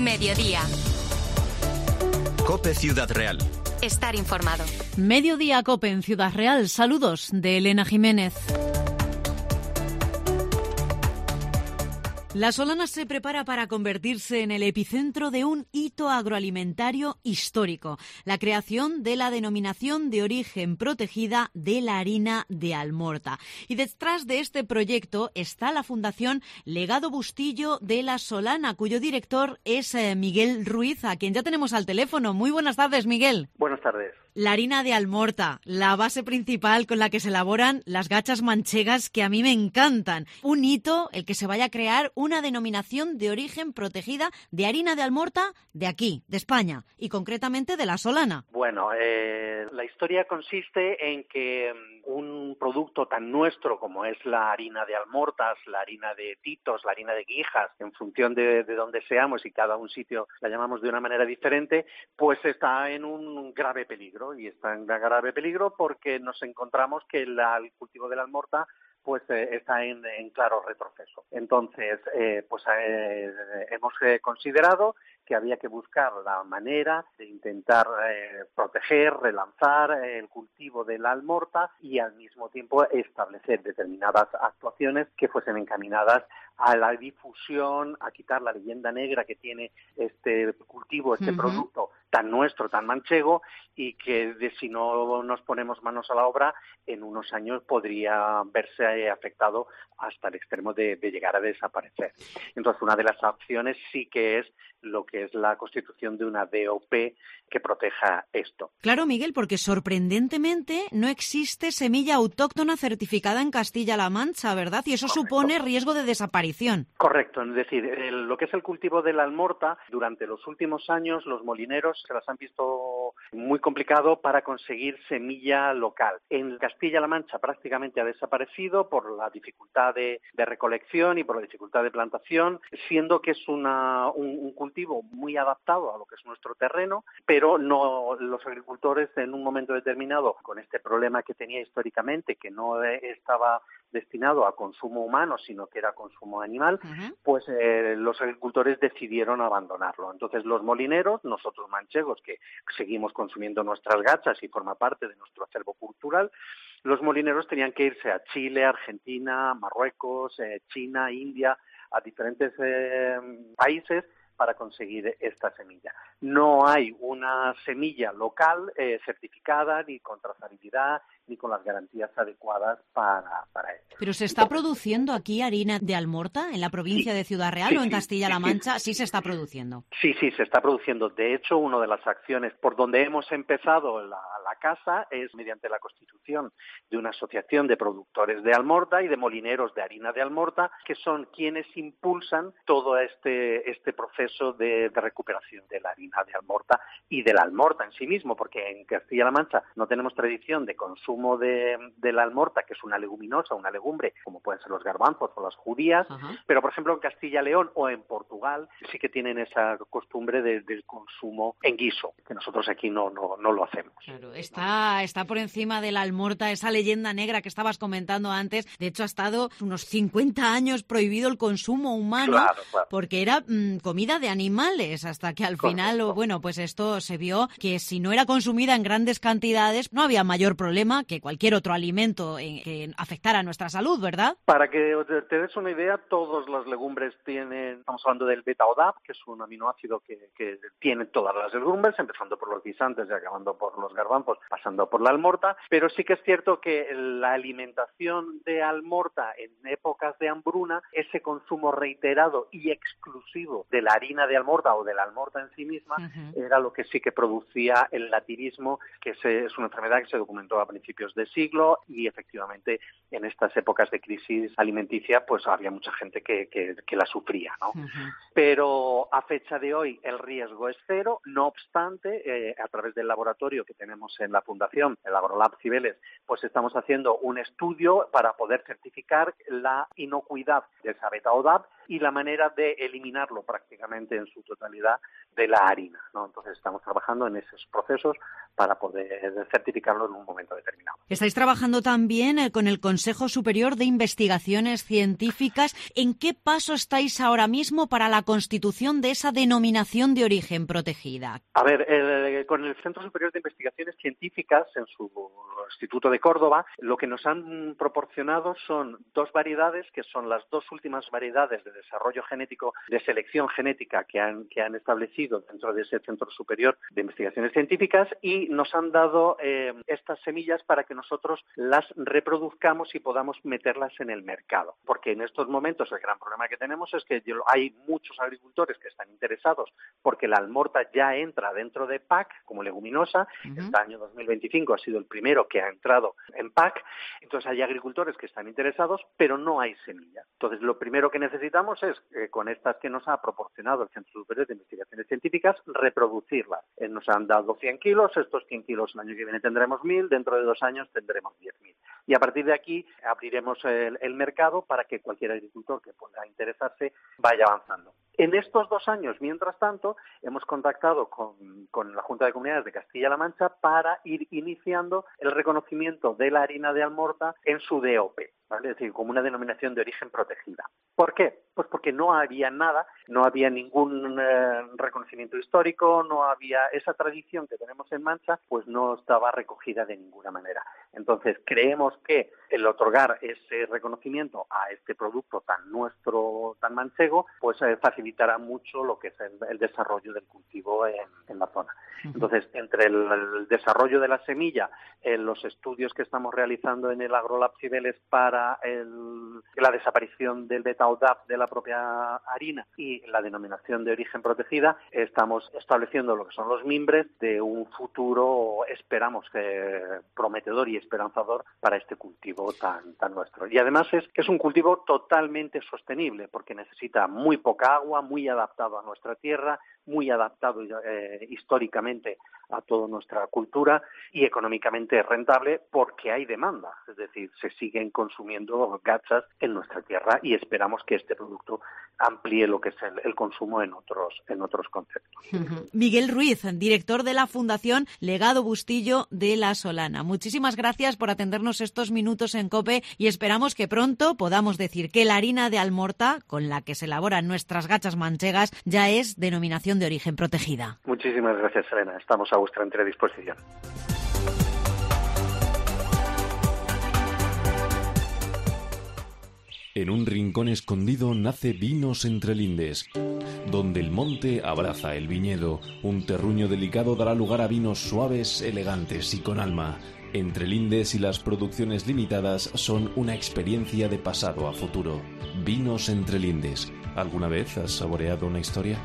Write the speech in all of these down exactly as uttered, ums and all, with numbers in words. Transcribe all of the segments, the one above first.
Mediodía. COPE Ciudad Real. Estar informado. Mediodía COPE en Ciudad Real. Saludos de Elena Jiménez. La Solana se prepara para convertirse en el epicentro de un hito agroalimentario histórico, la creación de la denominación de origen protegida de la harina de Almorta. Y detrás de este proyecto está la Fundación Legado Bustillo de la Solana, cuyo director es eh, Miguel Ruiz, a quien ya tenemos al teléfono. Muy buenas tardes, Miguel. Buenas tardes. La harina de Almorta, la base principal con la que se elaboran las gachas manchegas, que a mí me encantan. Un hito el que se vaya a crear una denominación de origen protegida de harina de Almorta de aquí, de España, y concretamente de la Solana. Bueno, eh, la historia consiste en que un producto tan nuestro como es la harina de Almortas, la harina de Titos, la harina de Guijas, en función de, de donde seamos y cada un sitio la llamamos de una manera diferente, pues está en un grave peligro. Y está en grave peligro porque nos encontramos que la, el cultivo de la Almorta pues eh, está en, en claro retroceso. Entonces, eh, pues eh, hemos eh, considerado que había que buscar la manera de intentar eh, proteger, relanzar el cultivo de la Almorta y al mismo tiempo establecer determinadas actuaciones que fuesen encaminadas a la difusión, a quitar la leyenda negra que tiene este cultivo, este uh-huh. producto tan nuestro, tan manchego, y que de, si no nos ponemos manos a la obra, en unos años podría verse afectado hasta el extremo de, de llegar a desaparecer. Entonces, una de las opciones sí que es lo que es la constitución de una D O P que proteja esto. Claro, Miguel, porque sorprendentemente no existe semilla autóctona certificada en Castilla-La Mancha, ¿verdad? Y eso Correcto. Supone riesgo de desaparición. Correcto, es decir, el, lo que es el cultivo de la Almorta, durante los últimos años los molineros se las han visto muy complicado para conseguir semilla local. En Castilla-La Mancha prácticamente ha desaparecido por la dificultad de, de recolección y por la dificultad de plantación, siendo que es una, un, un cultivo muy adaptado a lo que es nuestro terreno, pero no los agricultores en un momento determinado, con este problema que tenía históricamente, que no estaba destinado a consumo humano, sino que era consumo animal, uh-huh. pues eh, los agricultores decidieron abandonarlo. Entonces los molineros, nosotros manchegos, que seguimos consumiendo nuestras gachas y forma parte de nuestro acervo cultural, los molineros tenían que irse a Chile, Argentina, Marruecos, eh, China, India, a diferentes eh, países para conseguir esta semilla. No hay una semilla local eh, certificada ni con trazabilidad ni con las garantías adecuadas para, para esto. ¿Pero se está Entonces, produciendo aquí harina de Almorta en la provincia sí, de Ciudad Real sí, o en Castilla-La Mancha? Sí, sí, sí se está produciendo. Sí, sí, se está produciendo. De hecho, una de las acciones por donde hemos empezado la, la casa es mediante la constitución de una asociación de productores de Almorta y de molineros de harina de Almorta, que son quienes impulsan todo este, este proceso de, de recuperación de la harina de Almorta y de la Almorta en sí mismo, porque en Castilla-La Mancha no tenemos tradición de consumo de, de la Almorta, que es una leguminosa, una legumbre, como pueden ser los garbanzos o las judías, uh-huh. pero por ejemplo en Castilla-León o en Portugal sí que tienen esa costumbre de, del consumo en guiso, que nosotros aquí no, no, no lo hacemos. Claro, está, está por encima de la Almorta esa leyenda negra que estabas comentando antes. De hecho, ha estado unos cincuenta años prohibido el consumo humano, claro, claro. porque era mmm, comida de animales, hasta que al Correcto. final, bueno, pues esto se vio que si no era consumida en grandes cantidades, no había mayor problema que cualquier otro alimento en, que afectara a nuestra salud, ¿verdad? Para que te des una idea, todas las legumbres tienen, estamos hablando del beta-O-D A P, que es un aminoácido que, que tienen todas las legumbres, empezando por los guisantes y acabando por los garbanzos, pasando por la Almorta, pero sí que es cierto que la alimentación de Almorta en épocas de hambruna, ese consumo reiterado y exclusivo de la harina de Almorta o de la Almorta en sí misma, uh-huh. era lo que sí que producía el latirismo, que es una enfermedad que se documentó a principios de siglo y efectivamente en estas épocas de crisis alimenticia pues había mucha gente que, que, que la sufría, ¿no? Uh-huh. Pero a fecha de hoy el riesgo es cero, no obstante, eh, a través del laboratorio que tenemos en la Fundación, el AgroLab Cibeles, pues estamos haciendo un estudio para poder certificar la inocuidad de esa beta-O-D A P y la manera de eliminarlo prácticamente en su totalidad de la harina, ¿no? Entonces estamos trabajando en esos procesos para poder certificarlo en un momento determinado. Estáis trabajando también eh, con el Consejo Superior de Investigaciones Científicas. ¿En qué paso estáis ahora mismo para la constitución de esa denominación de origen protegida? A ver, el, con el Centro Superior de Investigaciones Científicas, en su Instituto de Córdoba, lo que nos han proporcionado son dos variedades, que son las dos últimas variedades de desarrollo genético, de selección genética que han, que han establecido dentro de ese Centro Superior de Investigaciones Científicas, y nos han dado eh, estas semillas para que nosotros las reproduzcamos y podamos meterlas en el mercado. Porque en estos momentos el gran problema que tenemos es que hay muchos agricultores que están interesados porque la almorta ya entra dentro de P A C como leguminosa. Uh-huh. Este año dos mil veinticinco ha sido el primero que ha entrado en P A C. Entonces hay agricultores que están interesados, pero no hay semilla. Entonces lo primero que necesitamos es, eh, con estas que nos ha proporcionado el Centro Superior de Investigaciones Científicas, reproducirlas. Eh, nos han dado cien kilos, estos cien kilos el año que viene tendremos mil, dentro de dos años tendremos diez mil. Y a partir de aquí abriremos el, el mercado para que cualquier agricultor que pueda interesarse vaya avanzando. En estos dos años, mientras tanto, hemos contactado con, con la Junta de Comunidades de Castilla-La Mancha para ir iniciando el reconocimiento de la harina de Almorta en su D O P, ¿vale? Es decir, como una denominación de origen protegida. ¿Por qué? Pues porque no había nada, no había ningún eh, reconocimiento histórico, no había esa tradición que tenemos en Mancha, pues no estaba recogida de ninguna manera. Entonces, creemos que el otorgar ese reconocimiento a este producto tan nuestro, tan manchego, pues eh, facilitará mucho lo que es el, el desarrollo del cultivo en, en la zona. Entonces, entre el, el desarrollo de la semilla, eh, los estudios que estamos realizando en el AgroLab Cibeles para el, la desaparición del beta-O-D A P de la propia harina y la denominación de origen protegida, estamos estableciendo lo que son los mimbres de un futuro, esperamos que prometedor y esperanzador para este cultivo tan, tan nuestro. Y además es, es un cultivo totalmente sostenible, porque necesita muy poca agua, muy adaptado a nuestra tierra, muy adaptado eh, históricamente a toda nuestra cultura y económicamente rentable porque hay demanda, es decir, se siguen consumiendo gachas en nuestra tierra y esperamos que este producto amplíe lo que es el, el consumo en otros en otros conceptos. Miguel Ruiz, director de la Fundación Legado Bustillo de La Solana. Muchísimas gracias por atendernos estos minutos en COPE y esperamos que pronto podamos decir que la harina de Almorta, con la que se elaboran nuestras gachas manchegas, ya es denominación de origen protegida. Muchísimas gracias, Elena. Estamos a vuestra entera disposición. En un rincón escondido nace Vinos Entre Lindes, donde el monte abraza el viñedo. Un terruño delicado dará lugar a vinos suaves, elegantes y con alma. Entre Lindes y las producciones limitadas son una experiencia de pasado a futuro. Vinos Entre Lindes. ¿Alguna vez has saboreado una historia?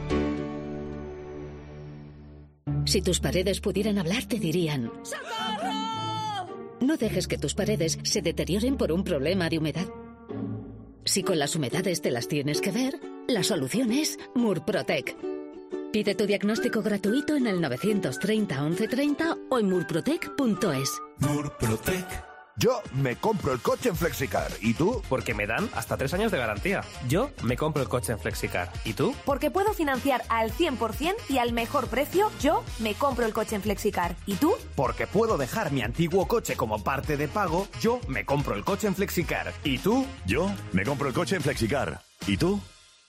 Si tus paredes pudieran hablar, te dirían: ¡Socorro! No dejes que tus paredes se deterioren por un problema de humedad. Si con las humedades te las tienes que ver, la solución es Murprotec. Pide tu diagnóstico gratuito en el nueve treinta, once treinta o en murprotec punto es. Murprotec. Yo me compro el coche en Flexicar. ¿Y tú? Porque me dan hasta tres años de garantía. Yo me compro el coche en Flexicar. ¿Y tú? Porque puedo financiar al cien por ciento y al mejor precio. Yo me compro el coche en Flexicar. ¿Y tú? Porque puedo dejar mi antiguo coche como parte de pago. Yo me compro el coche en Flexicar. ¿Y tú? Yo me compro el coche en Flexicar. ¿Y tú?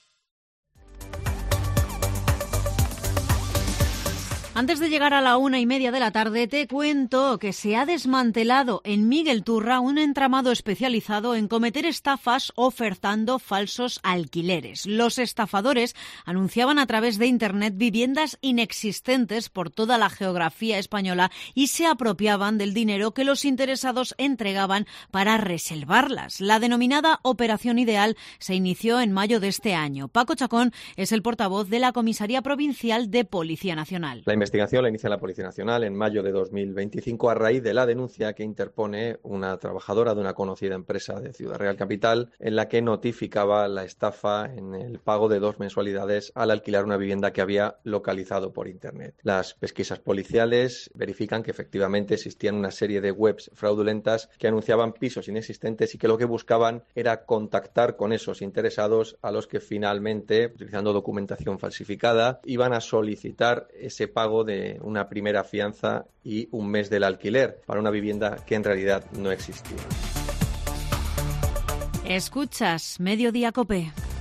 Antes de llegar a la una y media de la tarde, te cuento que se ha desmantelado en Miguel Turra un entramado especializado en cometer estafas ofertando falsos alquileres. Los estafadores anunciaban a través de Internet viviendas inexistentes por toda la geografía española y se apropiaban del dinero que los interesados entregaban para reservarlas. La denominada Operación Ideal se inició en mayo de este año. Paco Chacón es el portavoz de la Comisaría Provincial de Policía Nacional. La investigación la inicia la Policía Nacional en mayo de dos mil veinticinco a raíz de la denuncia que interpone una trabajadora de una conocida empresa de Ciudad Real Capital en la que notificaba la estafa en el pago de dos mensualidades al alquilar una vivienda que había localizado por Internet. Las pesquisas policiales verifican que efectivamente existían una serie de webs fraudulentas que anunciaban pisos inexistentes y que lo que buscaban era contactar con esos interesados a los que finalmente, utilizando documentación falsificada, iban a solicitar ese pago de una primera fianza y un mes del alquiler para una vivienda que en realidad no existía. Escuchas Mediodía COPE.